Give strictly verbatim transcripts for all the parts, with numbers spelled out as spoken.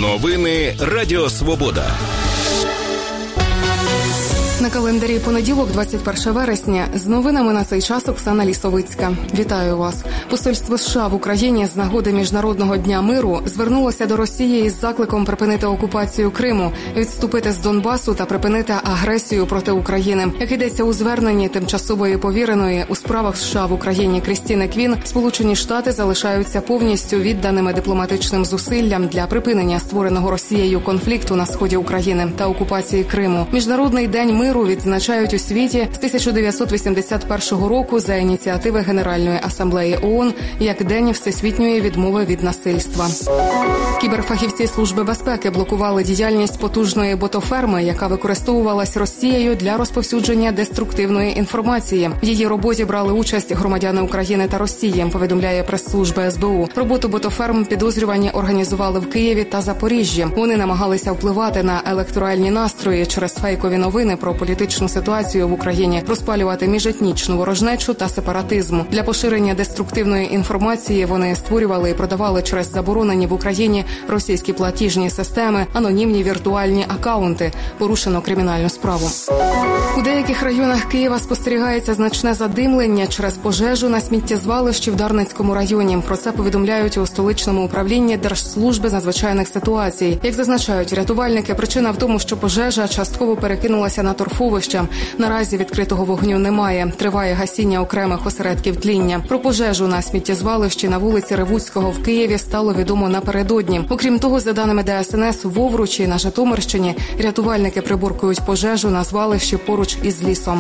Новини Радіо Свобода. На календарі понеділок, двадцять перше вересня. З новинами на цей час Оксана Лісовицька. Вітаю вас. Посольство США в Україні з нагоди Міжнародного дня миру звернулося до Росії із закликом припинити окупацію Криму, відступити з Донбасу та припинити агресію проти України. Як йдеться у зверненні тимчасової повіреної у справах США в Україні Крістіни Квін, Сполучені Штати залишаються повністю відданими дипломатичним зусиллям для припинення створеного Росією конфлікту на сході України та окупації Криму. Міжнародний день миру відзначають у світі з тисяча дев'ятсот вісімдесят першого року за ініціативи Генеральної асамблеї ООН як День всесвітньої відмови від насильства. Кіберфахівці Служби безпеки блокували діяльність потужної ботоферми, яка використовувалась Росією для розповсюдження деструктивної інформації. В її роботі брали участь громадяни України та Росії, повідомляє прес-служба ес бе у. Роботу ботоферм підозрювані організували в Києві та Запоріжжі. Вони намагалися впливати на електоральні настрої через фейкові новини про політичну ситуацію в Україні, розпалювати міжетнічну ворожнечу та сепаратизм. Для поширення деструктивної інформації вони створювали і продавали через заборонені в Україні російські платіжні системи, анонімні віртуальні акаунти. Порушено кримінальну справу. У деяких районах Києва спостерігається значне задимлення через пожежу на сміттєзвалищі в Дарницькому районі. Про це повідомляють у столичному управлінні Держслужби з надзвичайних ситуацій. Як зазначають рятувальники, причина в тому, що пожежа частково перекинулася на торфовища. Наразі відкритого вогню немає. Триває гасіння окремих осередків тління. Про пожежу на сміттєзвалищі на вулиці Ревуцького в Києві стало відомо напередодні. Окрім того, за даними де ес ен ес, в Овручі на Житомирщині рятувальники приборкують пожежу на звалищі поруч із лісом.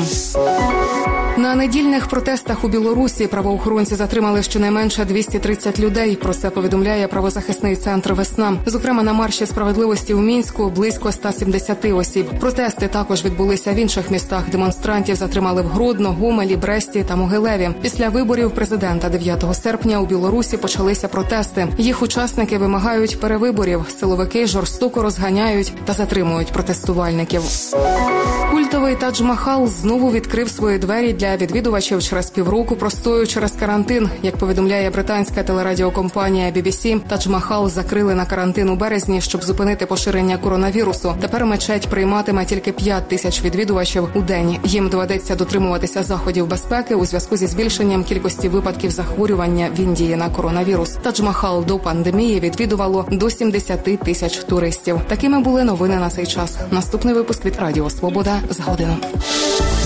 На недільних протестах у Білорусі правоохоронці затримали щонайменше двісті тридцять людей. Про це повідомляє правозахисний центр «Весна». Зокрема, на марші справедливості у Мінську близько ста сімдесят осіб. Протести також відбулися в інших містах. Демонстрантів затримали в Гродно, Гомелі, Бресті та Могилеві. Після виборів президента дев'ятого серпня у Білорусі почалися протести. Їх учасники вимагають перевиборів. Силовики жорстоко розганяють та затримують протестувальників. Культовий Тадж-Махал знову відкрив свої двері для відвідувачів через півроку простою через карантин. Як повідомляє британська телерадіокомпанія бі бі сі, Тадж-Махал закрили на карантин у березні, щоб зупинити поширення коронавірусу. Тепер мечеть прийматиме тільки п'ять тисяч відвідувачів у день. Їм доведеться дотримуватися заходів безпеки у зв'язку зі збільшенням кількості випадків захворювання в Індії на коронавірус. Тадж-Махал до пандемії відвідувало до сімдесят тисяч туристів. Такими були новини на цей час. Наступний випуск від Радіо Свобода за годину.